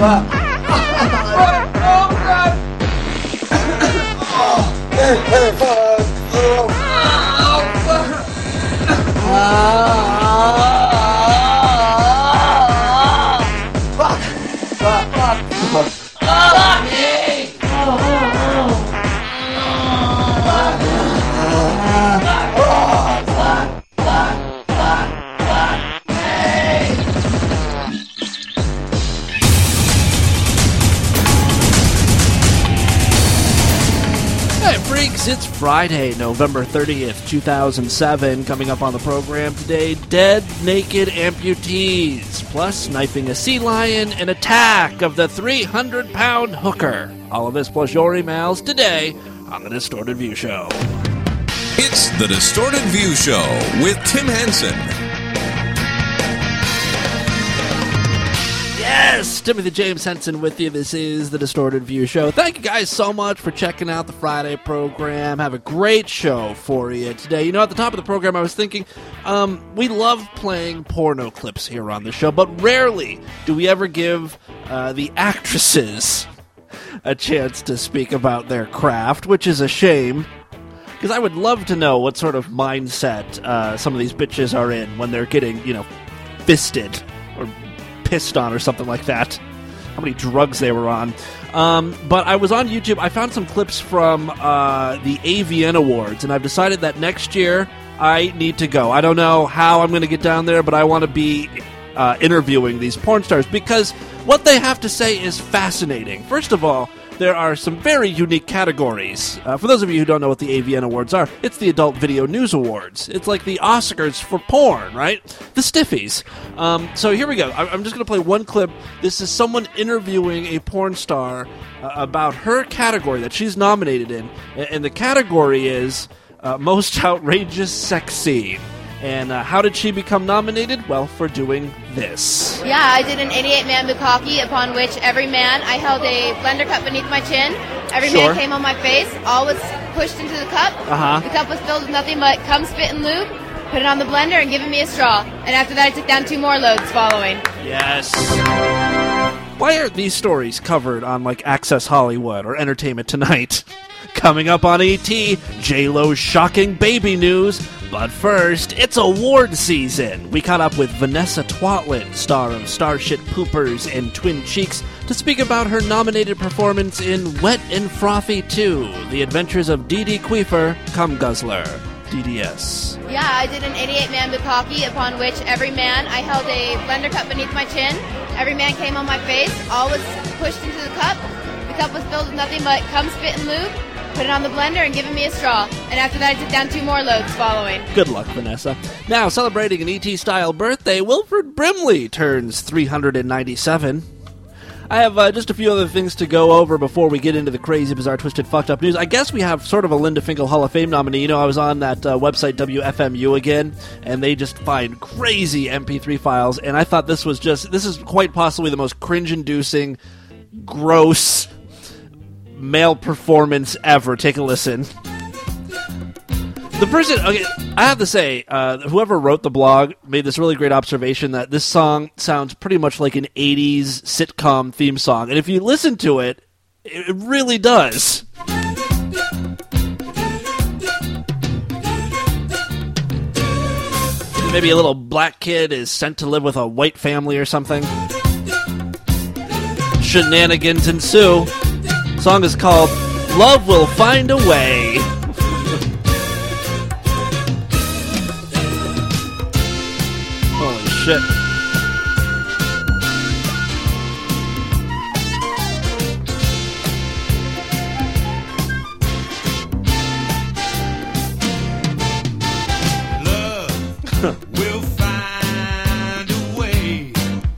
It's Friday, November 30th, 2007. Coming up on the program today, dead, naked amputees, plus sniping a sea lion and attack of the 300-pound hooker. All of this plus your emails today on The Distorted View Show. It's The Distorted View Show with Tim Henson. Yes, Timothy James Henson with you. This is The Distorted View Show. Thank you guys so much for checking out the Friday program. Have a great show for you today. You know, at the top of the program, I was thinking, we love playing porno clips here on the show, but rarely do we ever give the actresses a chance to speak about their craft, which is a shame, because I would love to know what sort of mindset some of these bitches are in when they're getting, fisted or pissed on or something like that. How many drugs they were on. But I was on YouTube. I found some clips from the AVN Awards, and I've decided that next year I need to go. I don't know how I'm going to get down there, but I want to be interviewing these porn stars because what they have to say is fascinating. First of all, there are some very unique categories. For those of you who don't know what the AVN Awards are, it's the Adult Video News Awards. It's like the Oscars for porn, right? The Stiffies. So here we go. I'm just going to play one clip. This is someone interviewing a porn star about her category that she's nominated in. And the category is Most Outrageous Sex Scene. And how did she become nominated? Well, for doing this. Yeah, I did an 88-man bukkake, upon which every man, I held a blender cup beneath my chin. Every man came on my face. All was pushed into the cup. The cup was filled with nothing but cum, spit, and lube. Put it on the blender and giving me a straw. And after that, I took down 2 more loads following. Yes. Why aren't these stories covered on, like, Access Hollywood or Entertainment Tonight? Coming up on ET, J-Lo's shocking baby news. But first, it's award season. We caught up with Vanessa Twatlin, star of Starship Poopers and Twin Cheeks, to speak about her nominated performance in Wet and Frothy 2, The Adventures of Dee Dee Queefer, Cum Guzzler, DDS. Yeah, I did an 88-man bukkake, upon which every man, I held a blender cup beneath my chin. Every man came on my face. All was pushed into the cup. The cup was filled with nothing but cum, spit, and lube. Put it on the blender and giving me a straw. And after that, I took down 2 more loads following. Good luck, Vanessa. Now, celebrating an ET-style birthday, Wilford Brimley turns 397. I have just a few other things to go over before we get into the crazy, bizarre, twisted, fucked up news. I guess we have sort of a Linda Finkel Hall of Fame nominee. You know, I was on that website WFMU again, and they just find crazy MP3 files, and I thought this is quite possibly the most cringe-inducing, gross male performance ever. Take a listen. The person, okay, I have to say, whoever wrote the blog made this really great observation that this song sounds pretty much like an 80s sitcom theme song. And if you listen to it, it really does. Maybe a little black kid is sent to live with a white family or something. Shenanigans ensue. The song is called Love Will Find a Way. Holy shit. Love will find a way.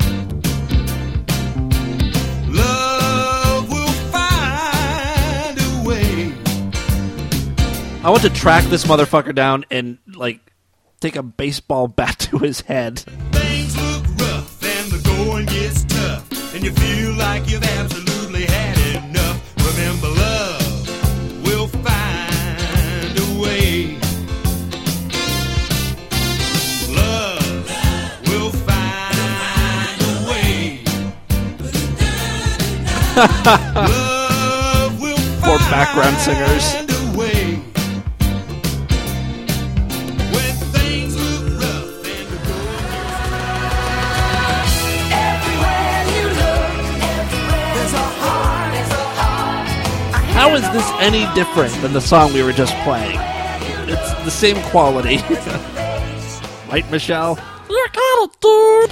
Love will find a way. I want to track this motherfucker down and, like, take a baseball bat to his head. Things look rough and the going gets tough, and you feel like you've absolutely had enough. Remember, love will find a way. Love will find a way. Love will Poor background singers. find a way. When things look rough and the going How is this any different than the song we were just playing? It's the same quality. Right, Michelle? You got it, dude!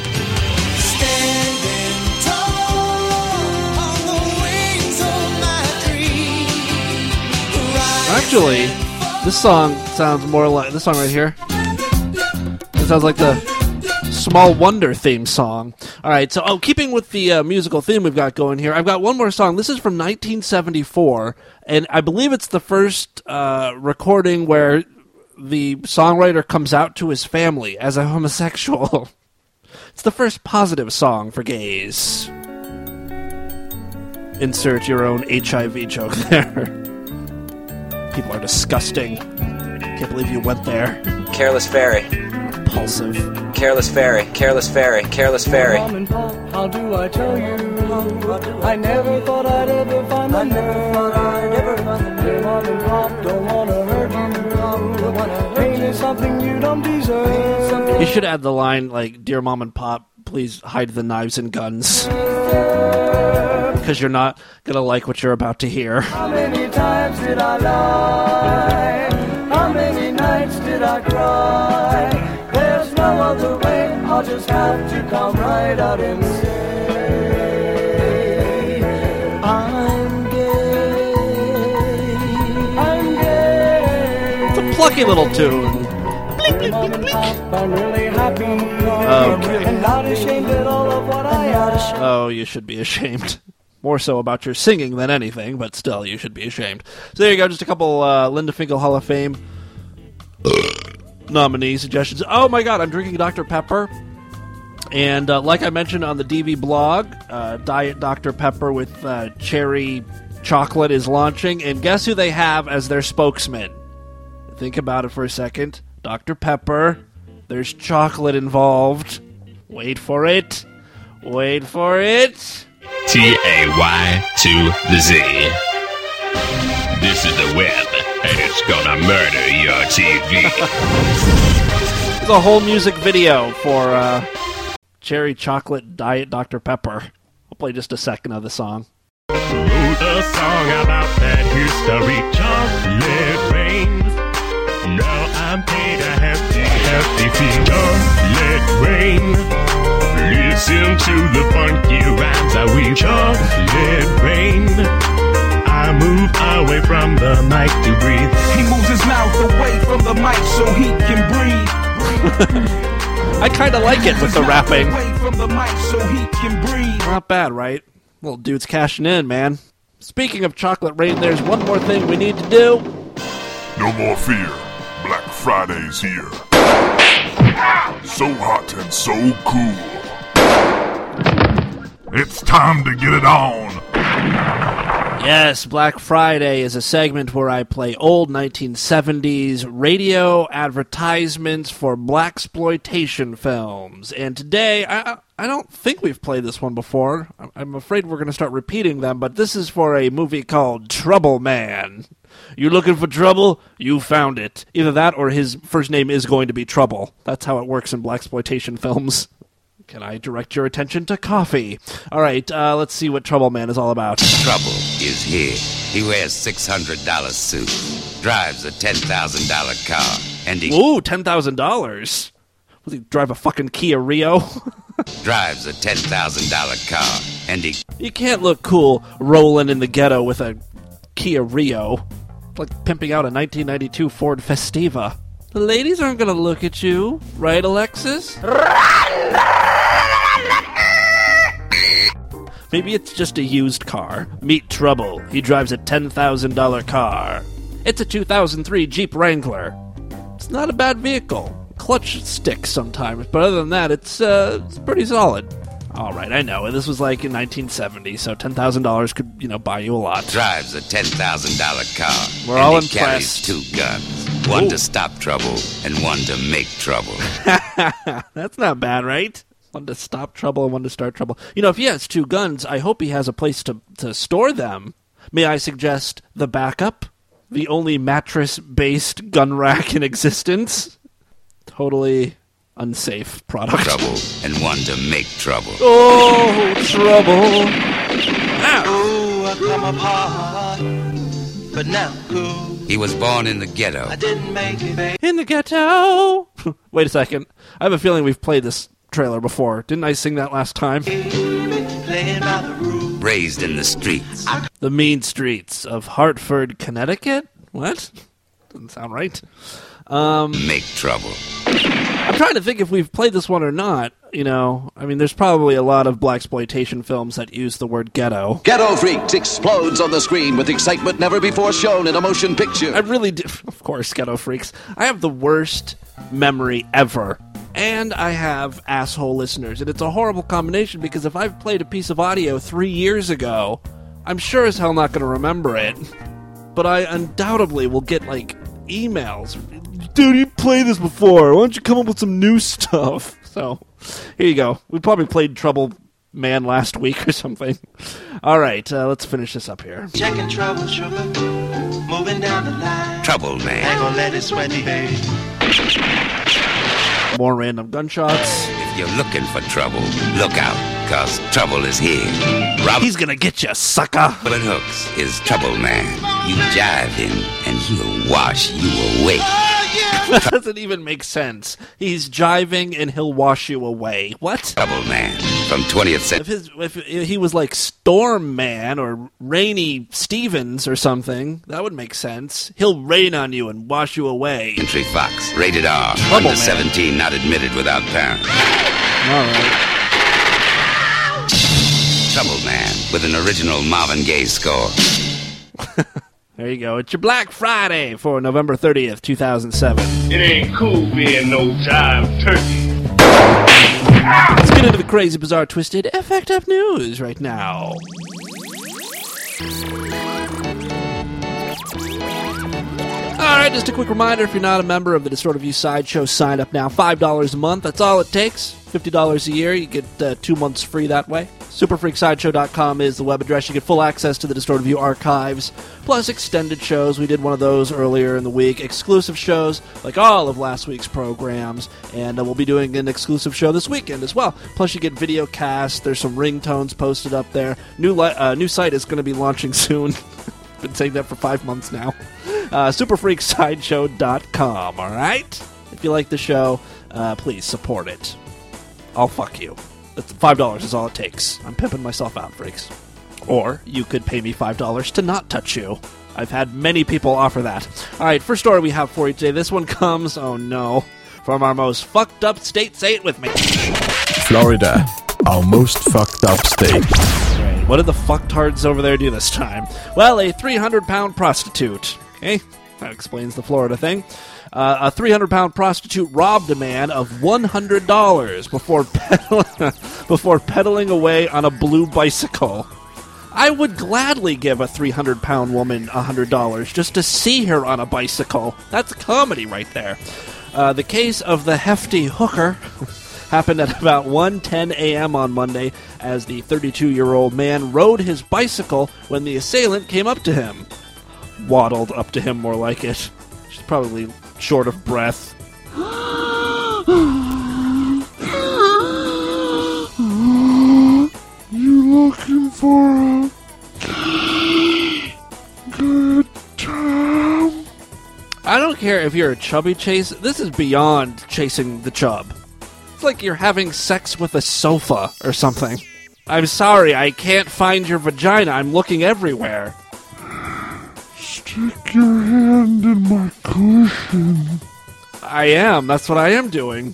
standing tall on the wings of my dream. Actually, this song sounds more like this song right here. It sounds like the Small Wonder theme song. All right, so keeping with the musical theme we've got going here, I've got one more song. This is from 1974, and I believe it's the first recording where the songwriter comes out to his family as a homosexual. It's the first positive song for gays. Insert your own HIV joke there. People are disgusting. Can't believe you went there. Careless Fairy. Repulsive. Careless Fairy. Careless Fairy. Careless Fairy. Mom and Pop, how do I tell you? I never thought I'd ever find the nerve. Dear Mom and Pop, don't wanna hurt you. Pain is something you don't deserve. You should add the line like, "Dear Mom and Pop, please hide the knives and guns." Because you're not gonna like what you're about to hear. How many times did I lie? How many nights did I cry? There's no other way, I'll just have to come right out and say I'm gay. I'm gay. It's a plucky little tune. Mom and Pop, I'm really happy. Okay. And not ashamed at all of what I am. Oh, you should be ashamed. More so about your singing than anything, but still, you should be ashamed. So there you go, just a couple Linda Finkel Hall of Fame nominee suggestions. Oh my god, I'm drinking Dr. Pepper. And like I mentioned on the DV blog, Diet Dr. Pepper with cherry chocolate is launching. And guess who they have as their spokesman? Think about it for a second. Dr. Pepper. There's chocolate involved. Wait for it. Wait for it. T-A-Y to the Z. This is the web, and it's gonna murder your TV. There's a whole music video for Cherry Chocolate Diet Dr. Pepper. I'll play just a second of the song. Wrote a song about that history, chocolate rains. Now I'm paid a hefty fee, chocolate rain. Listen to the funky rhymes I weave, chocolate rain. I move away from the mic to breathe. He moves his mouth away from the mic so he can breathe. I kind of like it with the rapping. Away from the mic so he can breathe. Not bad, right? Little dude's cashing in, man. Speaking of chocolate rain, there's one more thing we need to do. No more fear. Black Friday's here. So hot and so cool. It's time to get it on. Yes, Black Friday is a segment where I play old 1970s radio advertisements for blaxploitation films. And today, I don't think we've played this one before. I'm afraid we're going to start repeating them, but this is for a movie called Trouble Man. You looking for trouble? You found it. Either that or his first name is going to be Trouble. That's how it works in blaxploitation films. Can I direct your attention to coffee? All right, let's see what Trouble Man is all about. Trouble is here. He wears $600 suit, drives a $10,000 car, and he Ooh, $10,000. Was he drive a fucking Kia Rio? drives a $10,000 car, and he You can't look cool rolling in the ghetto with a Kia Rio. It's like pimping out a 1992 Ford Festiva. The ladies aren't gonna look at you, right, Alexis? Maybe it's just a used car. Meet Trouble. He drives a $10,000 car. It's a 2003 Jeep Wrangler. It's not a bad vehicle. Clutch sticks sometimes, but other than that, it's pretty solid. All right, I know. This was like in 1970, so $10,000 could, buy you a lot. drives a $10,000 car, We're and all he carries impressed. 2 guns, one Ooh. to stop trouble and one to make trouble. That's not bad, right? One to stop trouble and one to start trouble. You know, if he has 2 guns, I hope he has a place to store them. May I suggest the backup? The only mattress-based gun rack in existence? Totally unsafe product. Trouble and one to make trouble. Oh, trouble. Ooh, I come apart, but now cool. He was born in the ghetto. I didn't make it, babe. In the ghetto. Wait a second. I have a feeling we've played this trailer before. Didn't I sing that last time? Playing by the rules. Raised in the streets. The mean streets of Hartford, Connecticut? What? Doesn't sound right. Make trouble. I'm trying to think if we've played this one or not. You know, I mean, there's probably a lot of blaxploitation films that use the word ghetto. Ghetto Freaks explodes on the screen with excitement never before shown in a motion picture. I really do. Of course, Ghetto Freaks. I have the worst memory ever. And I have asshole listeners. And it's a horrible combination because if I've played a piece of audio 3 years ago, I'm sure as hell not going to remember it. But I undoubtedly will get, like, emails. Dude, you played this before. Why don't you come up with some new stuff? So, here you go. We probably played Trouble Man last week or something. All right, let's finish this up here. Checking trouble, sugar. Moving down the line. Trouble Man. Ain't gonna let it sweat me, baby. More random gunshots. If you're looking for trouble, look out, cause trouble is here. He's gonna get you, sucker. Robin Hooks is Trouble Man. You jive him, and he'll wash you away. That doesn't even make sense. He's jiving and he'll wash you away. What? Trouble Man from 20th century. If he was like Storm Man or Rainy Stevens or something, that would make sense. He'll rain on you and wash you away. Country Fox, rated R, Trouble under Man. 17, not admitted without parents. All right. Trouble Man with an original Marvin Gaye score. There you go. It's your Black Friday for November 30th, 2007. It ain't cool being no jive turkey. Let's get into the crazy, bizarre, twisted, effed up news right now. All right, just a quick reminder, if you're not a member of the Distorted View Sideshow, sign up now. $5 a month, that's all it takes. $50 a year, you get 2 months free that way. Superfreaksideshow.com is the web address. You get full access to the Distorted View archives, plus extended shows. We did one of those earlier in the week. Exclusive shows, like all of last week's programs, and we'll be doing an exclusive show this weekend as well. Plus, you get video casts. There's some ringtones posted up there. New site is going to be launching soon. Been saying that for 5 months now. Superfreaksideshow.com, all right? If you like the show, please support it. I'll fuck you. That's $5 is all it takes. I'm pimping myself out, freaks. Or you could pay me $5 to not touch you. I've had many people offer that. All right, first story we have for you today. This one comes, oh no, from our most fucked up state. Say it with me. Florida, our most fucked up state. Right, what did the fucktards over there do this time? Well, a 300-pound prostitute. Okay, that explains the Florida thing. A 300-pound prostitute robbed a man of $100 before pedaling away on a blue bicycle. I would gladly give a 300-pound woman $100 just to see her on a bicycle. That's comedy right there. The case of the hefty hooker happened at about 1:10 a.m. on Monday as the 32-year-old man rode his bicycle when the assailant came up to him. Waddled up to him, more like it. She's probably short of breath. You looking for a good time? I don't care if you're a chubby chase. This is beyond chasing the chub. It's like you're having sex with a sofa or something. I'm sorry, I can't find your vagina. I'm looking everywhere. Stick your hand in my cushion. I am. That's what I am doing.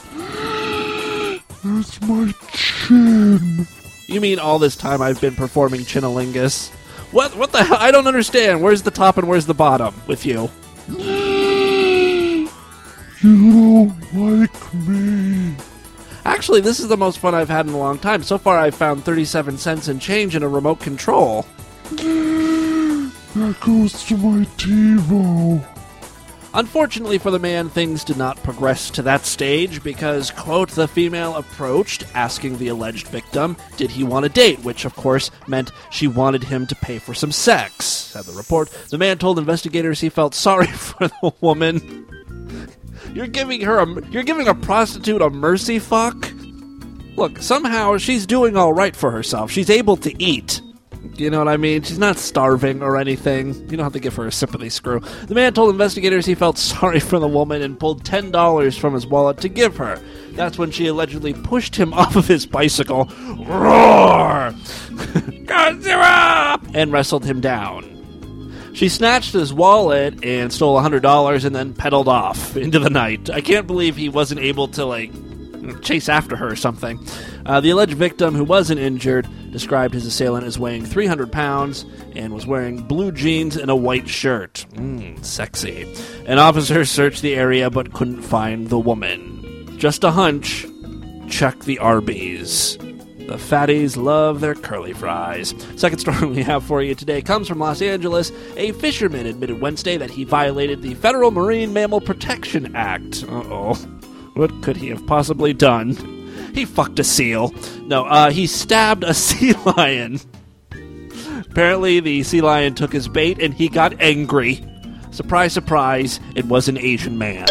That's my chin. You mean all this time I've been performing Chinalingus? What the hell? I don't understand. Where's the top and where's the bottom with you? You don't like me. Actually, this is the most fun I've had in a long time. So far, I've found 37 cents and change in a remote control. That goes to my TiVo. Unfortunately for the man, things did not progress to that stage because, quote, the female approached, asking the alleged victim, did he want a date, which, of course, meant she wanted him to pay for some sex. Said the report. The man told investigators he felt sorry for the woman. You're giving a prostitute a mercy fuck? Look, somehow she's doing all right for herself. She's able to eat. You know what I mean? She's not starving or anything. You don't have to give her a sympathy screw. The man told investigators he felt sorry for the woman and pulled $10 from his wallet to give her. That's when she allegedly pushed him off of his bicycle, roar, Godzilla, and wrestled him down. She snatched his wallet and stole $100 and then pedaled off into the night. I can't believe he wasn't able to, chase after her or something. The alleged victim, who wasn't injured, described his assailant as weighing 300 pounds and was wearing blue jeans and a white shirt. Sexy. An officer searched the area but couldn't find the woman. Just a hunch. Check the Arby's. The fatties love their curly fries. Second story we have for you today comes from Los Angeles. A fisherman admitted Wednesday that he violated the Federal Marine Mammal Protection Act. Uh-oh. What could he have possibly done? He fucked a seal. No, he stabbed a sea lion. Apparently, the sea lion took his bait and he got angry. Surprise, surprise, it was an Asian man.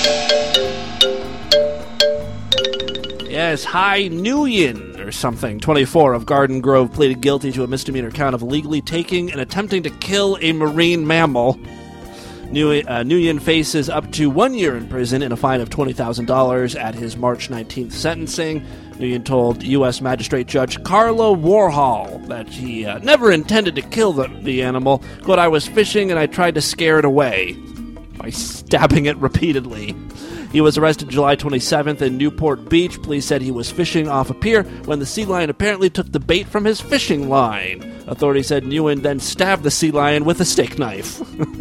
Yes, Hai Nguyen or something, 24, of Garden Grove, pleaded guilty to a misdemeanor count of illegally taking and attempting to kill a marine mammal. Nguyen faces up to 1 year in prison and a fine of $20,000 at his March 19th sentencing. Nguyen told U.S. Magistrate Judge Carla Warhol that he never intended to kill the animal. Quote, I was fishing and I tried to scare it away by stabbing it repeatedly. He was arrested July 27th in Newport Beach. Police said he was fishing off a pier when the sea lion apparently took the bait from his fishing line. Authorities said Nguyen then stabbed the sea lion with a steak knife.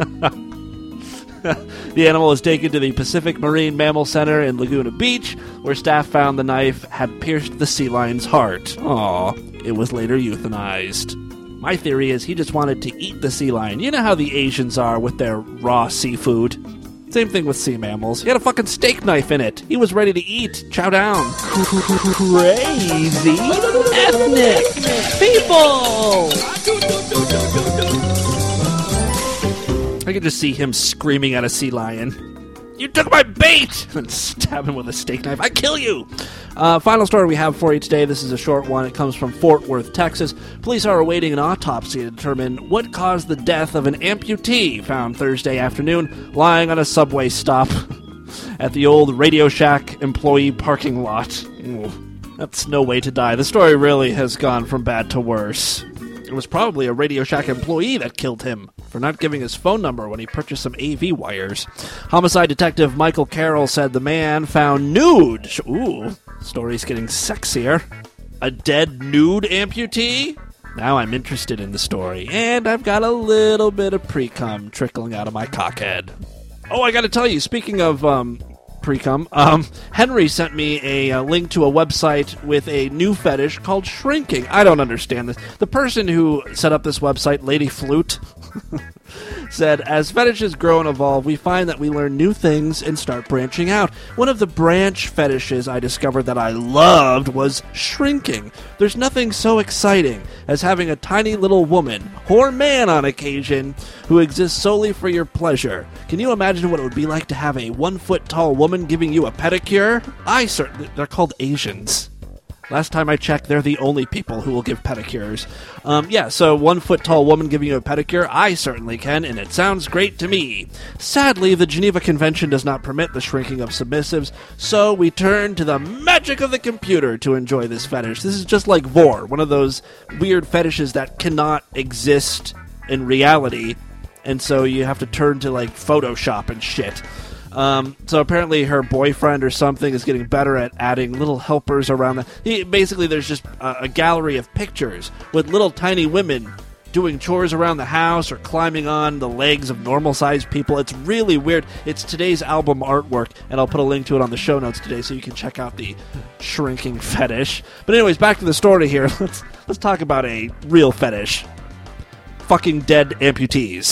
The animal was taken to the Pacific Marine Mammal Center in Laguna Beach, where staff found the knife had pierced the sea lion's heart. Aw, it was later euthanized. My theory is he just wanted to eat the sea lion. You know how the Asians are with their raw seafood. Same thing with sea mammals. He had a fucking steak knife in it. He was ready to eat. Chow down. Crazy ethnic people! I could just see him screaming at a sea lion. You took my bait! And stab him with a steak knife. I kill you! Final story we have for you today. This is a short one. It comes from Fort Worth, Texas. Police are awaiting an autopsy to determine what caused the death of an amputee found Thursday afternoon lying on a subway stop at the old Radio Shack employee parking lot. Ooh, that's no way to die. The story really has gone from bad to worse. It was probably a Radio Shack employee that killed him for not giving his phone number when he purchased some AV wires. Homicide detective Michael Carroll said the man found nude. Ooh, story's getting sexier. A dead nude amputee? Now I'm interested in the story, and I've got a little bit of pre-cum trickling out of my cockhead. Oh, I gotta tell you, speaking of pre-cum, Henry sent me a link to a website with a new fetish called shrinking. I don't understand this. The person who set up this website, Lady Flute, said, as fetishes grow and evolve, we find that we learn new things and start branching out. One of the branch fetishes I discovered that I loved was shrinking. There's nothing so exciting as having a tiny little woman, or man on occasion, who exists solely for your pleasure. Can you imagine what it would be like to have a 1 foot tall woman giving you a pedicure? They're called Asians. Last time I checked, they're the only people who will give pedicures. So 1 foot tall woman giving you a pedicure, I certainly can, and it sounds great to me. Sadly, the Geneva Convention does not permit the shrinking of submissives, so we turn to the magic of the computer to enjoy this fetish. This is just like Vor, one of those weird fetishes that cannot exist in reality, and so you have to turn to, Photoshop and shit. So apparently her boyfriend or something is getting better at adding little helpers around basically there's just a gallery of pictures with little tiny women doing chores around the house or climbing on the legs of normal-sized people. It's really weird. It's today's album artwork, and I'll put a link to it on the show notes today so you can check out the shrinking fetish. But anyways, back to the story here. Let's talk about a real fetish. Fucking dead amputees.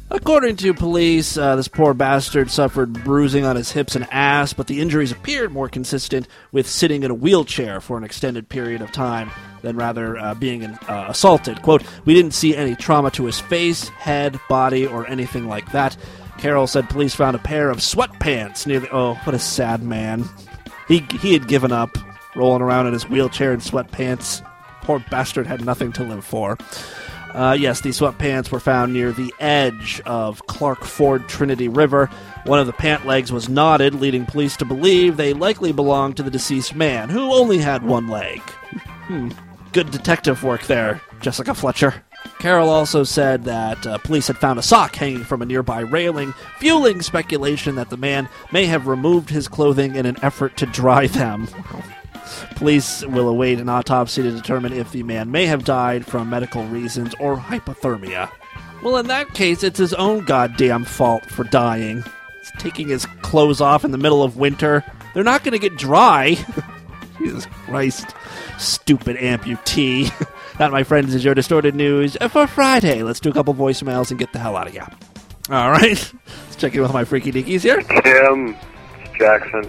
According to police, this poor bastard suffered bruising on his hips and ass, but the injuries appeared more consistent with sitting in a wheelchair for an extended period of time than rather being assaulted. Quote, "We didn't see any trauma to his face, head, body, or anything like that." Carroll said police found a pair of sweatpants near the... Oh, what a sad man. He had given up, rolling around in his wheelchair in sweatpants. Poor bastard had nothing to live for. Yes, these sweatpants were found near the edge of Clark Ford Trinity River. One of the pant legs was knotted, leading police to believe they likely belonged to the deceased man, who only had one leg. Good detective work there, Jessica Fletcher. Carroll also said that police had found a sock hanging from a nearby railing, fueling speculation that the man may have removed his clothing in an effort to dry them. Police will await an autopsy to determine if the man may have died from medical reasons or hypothermia. Well, in that case, it's his own goddamn fault for dying. He's taking his clothes off in the middle of winter. They're not going to get dry. Jesus Christ. Stupid amputee. That, my friends, is your Distorted News for Friday. Let's do a couple voicemails and get the hell out of here. All right. Let's check in with my freaky dickies here. Tim, it's Jackson.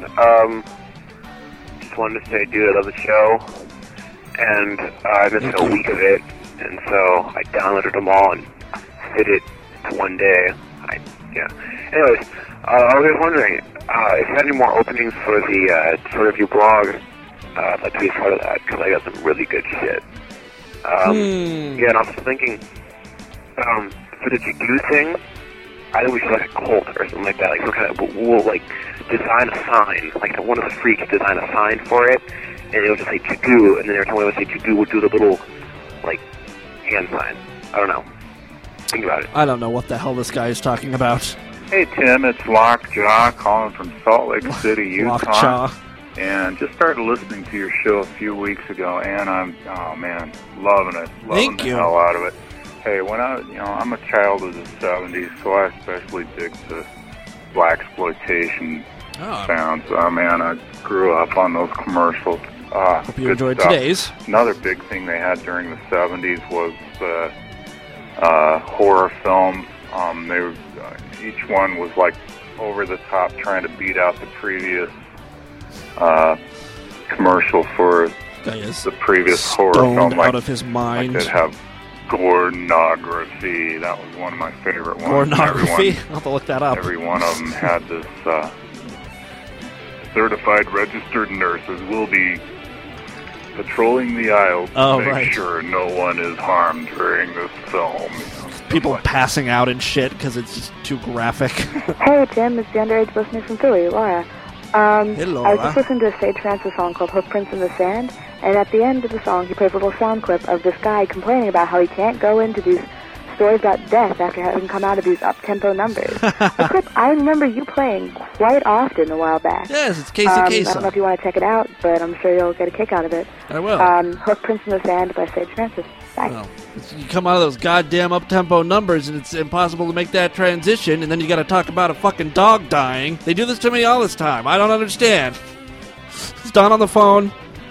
Wanted to say, dude, I love the show, and I missed a week of it, and so I downloaded them all and hit it one day. Anyways, I was wondering if you had any more openings for the Sort of View blog. I'd like to be a part of that because I got some really good shit. Yeah, and I was thinking for the Jigoo thing, I think we should like a cult or something like that. Like some kind of, we'll like design a sign. Like one of the freaks design a sign for it, and it'll just say Jigoo, and then every time we would say Jigoo, we'll do the little like hand sign. I don't know. Think about it. I don't know what the hell this guy is talking about. Hey Tim, it's Lockjaw calling from Salt Lake City, Utah. Lockjaw. And just started listening to your show a few weeks ago, and I'm loving it, loving the hell out of it. Hey, when I'm a child of the 70s, so I especially dig the blaxploitation sounds. I grew up on those commercials. Hope you enjoyed today's. Another big thing they had during the 70s was horror films. Each one was like over the top, trying to beat out the previous commercial for the previous horror film. Out of his mind. Like they'd have Gornography. That was one of my favorite ones. Gornography? I'll have to look that up. Every one of them had this certified registered nurses will be patrolling the aisles to make sure no one is harmed during this film. People passing out and shit because it's just too graphic. Hey Tim, it's the underage listener from Philly, Laura. Hey, Laura. I was just listening to a Sage Francis song called Hoof Prints in the Sand, and at the end of the song he plays a little sound clip of this guy complaining about how he can't go into these stories about death after having come out of these up-tempo numbers. A clip I remember you playing quite often a while back. Yes, it's Casey Kasem. I don't know if you want to check it out, but I'm sure you'll get a kick out of it. I will. Hoof Prints in the Sand by Sage Francis. Bye. Well, you come out of those goddamn up-tempo numbers and it's impossible to make that transition, and then you gotta talk about a fucking dog dying. They do this to me all this time. I don't understand. It's Don on the phone.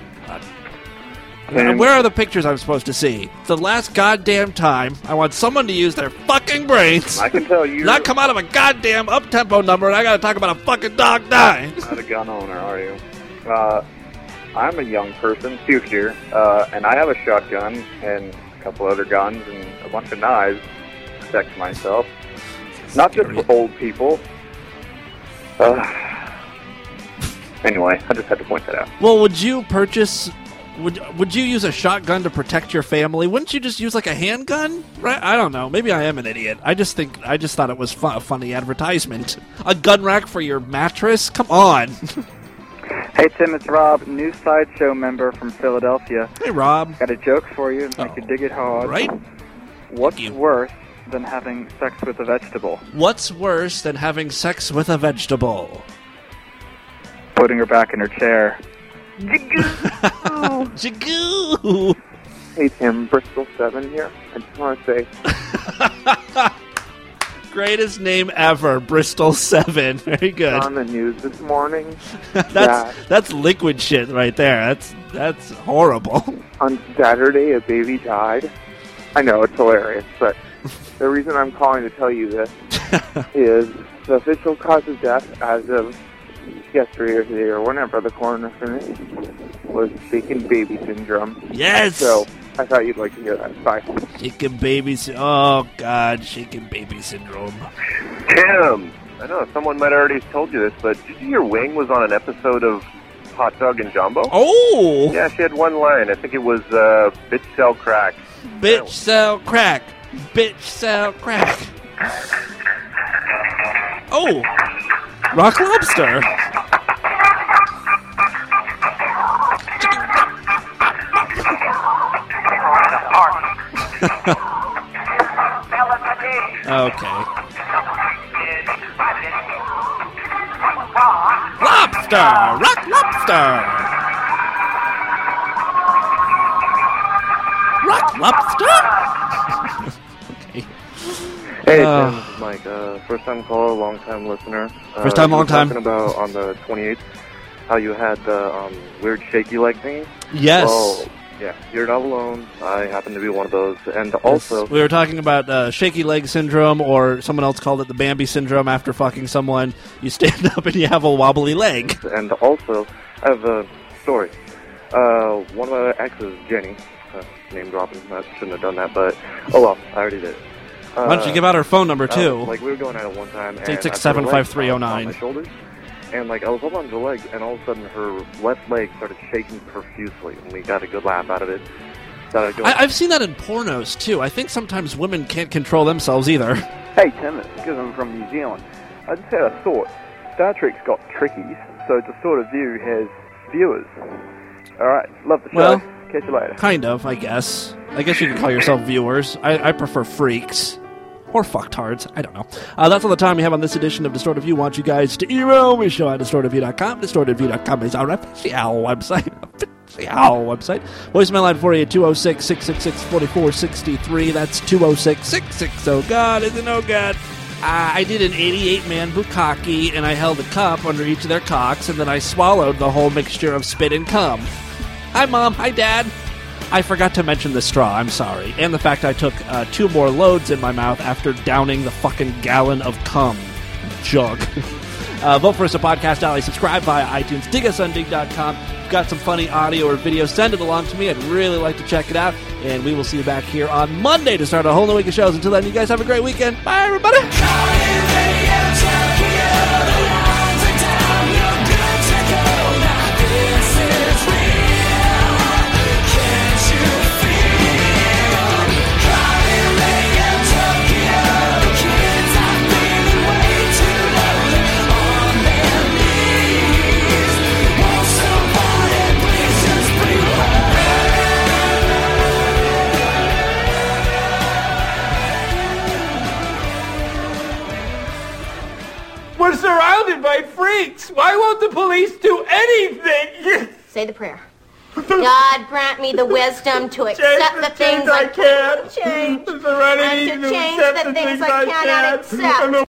Where are the pictures I'm supposed to see? It's the last goddamn time I want someone to use their fucking brains. I can tell you. Not come out of a goddamn up-tempo number and I gotta talk about a fucking dog dying. Not a gun owner, are you? I'm a young person, future, and I have a shotgun and a couple other guns and a bunch of knives to protect myself. Not just for old people. Anyway, I just had to point that out. Well, would you purchase... Would you use a shotgun to protect your family? Wouldn't you just use like a handgun? Right? I don't know. Maybe I am an idiot. I just thought it was a funny advertisement. A gun rack for your mattress? Come on. Hey Tim, it's Rob, new Sideshow member from Philadelphia. Hey Rob. Got a joke for you, make you dig it hard. Right? What's worse than having sex with a vegetable? What's worse than having sex with a vegetable? Putting her back in her chair. Jigoo! Hey Tim, Bristol 7 here. I just want to say... Greatest name ever, Bristol 7. Very good. On the news this morning. That's liquid shit right there. That's horrible. On Saturday, a baby died. I know, it's hilarious, but the reason I'm calling to tell you this is the official cause of death as of yesterday or today or whenever the coroner finished was shaken baby syndrome. Yes! So I thought you'd like to hear that. Bye. Shaken baby oh God, shaken baby syndrome. Tim! I know someone might have already told you this, but did you hear Wing was on an episode of Hot Dog and Jumbo? Oh! Yeah, she had one line. I think it was, bitch sell crack. Bitch sell crack. Bitch sell crack. Oh! Rock Lobster. Okay. Lobster! Rock Lobster! Rock Lobster? Okay. Hey, Tim, this is Mike. First time caller, long time listener. First time, long time. Talking about on the 28th how you had the weird shaky leg thing. Yes. Well, yeah, you're not alone. I happen to be one of those. And also... We were talking about shaky leg syndrome, or someone else called it the Bambi syndrome. After fucking someone, you stand up and you have a wobbly leg. And also, I have a story. One of my exes, Jenny, name dropping, I shouldn't have done that, but oh well, I already did. Why don't you give out her phone number, too? Like, we were going at it one time, It's and 867-5309. on my shoulders, and like I was up on her leg, and all of a sudden her left leg started shaking profusely, and we got a good laugh out of it. I've seen that in pornos, too. I think sometimes women can't control themselves either. Hey, Tim, it's because I'm from New Zealand. I just had a thought. Star Trek's got trickies, so Distorted View has viewers. Alright, love the show. Well, catch you later. Kind of, I guess. I guess you could call yourself viewers. I prefer freaks. Or fucktards. I don't know. That's all the time we have on this edition of Distorted View. Want you guys to email me, show at distortedview.com. Distortedview.com is our official website. Voicemail line for you, 206-666-4463. That's 206-660. God is an oh God. I did an 88-man bukkake, and I held a cup under each of their cocks, and then I swallowed the whole mixture of spit and cum. Hi, Mom. Hi, Dad. I forgot to mention the straw, I'm sorry. And the fact I took 2 more loads in my mouth after downing the fucking gallon of cum jug. Vote for us at Podcast Alley. Subscribe via iTunes. Dig us on dig.com. If you've got some funny audio or video, send it along to me. I'd really like to check it out. And we will see you back here on Monday to start a whole new week of shows. Until then, you guys have a great weekend. Bye, everybody. We're surrounded by freaks. Why won't the police do anything? Say the prayer. God grant me the wisdom to accept the things I can't change, and to change the things I cannot accept.